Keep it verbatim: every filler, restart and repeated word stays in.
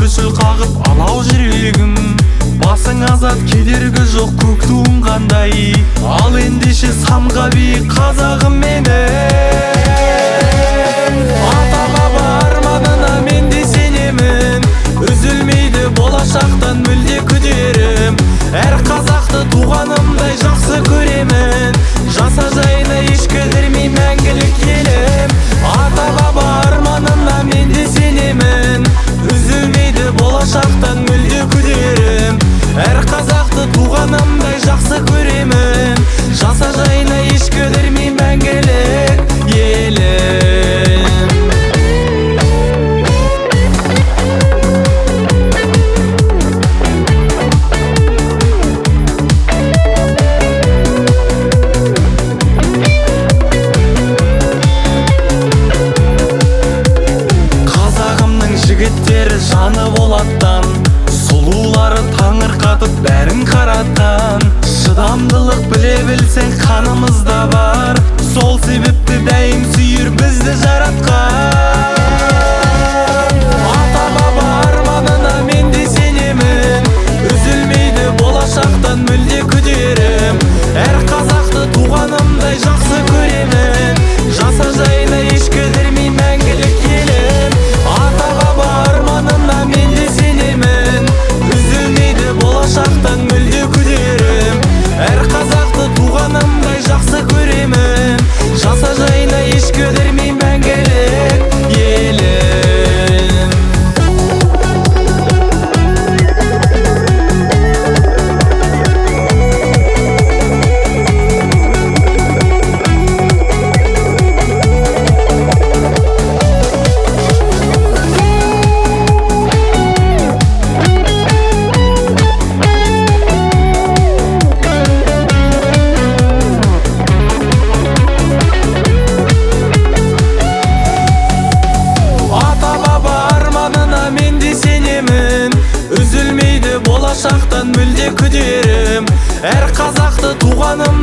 дүрсіл қағып алау жүрегім. Басың азат, кедергі жоқ, көк туым қандай. Ал ендеше самға биік қазағым менің. Ата баба арманына мен де сенемін. Үзілмейді болашақтан мүлде күдерім. Әр қазақты туғанымдай жақсы көремін. Жаса жайына еш кідірмей мәңгілік елім. Ата баба арманына мен де сенемін. Үзілмейді болашақтан мүлде күдерім. Әр қазақты туғанымдай жақсы көремін. Жаса жайына еш кідірмей мәңгілік елім. Жігіттері жаны болаттан, сұлулары таңыр қатып бәрін қаратқан. Шыдамдылық біле білсең қанымызда бар, сол себепті дәйім сүйір бізді жаратқан. Ата баба арманына мен де сенемін. Үзілмейді болашақтан мүлде күдерім. Әр қазақты туғанымдай жақсы көремін. Жаса жайына еш кідірмей мәңгілік елім. Ата баба арманына мен де сенемін. Үзілмейді болашақтан мүлде күдерім. Әр қазақты туғанымдай жақсы көремін. Жаса жайына еш кідірмей мәңгілік елім. Үзілмейді болашақтан мүлде күдерім. Әр қазақты туғаным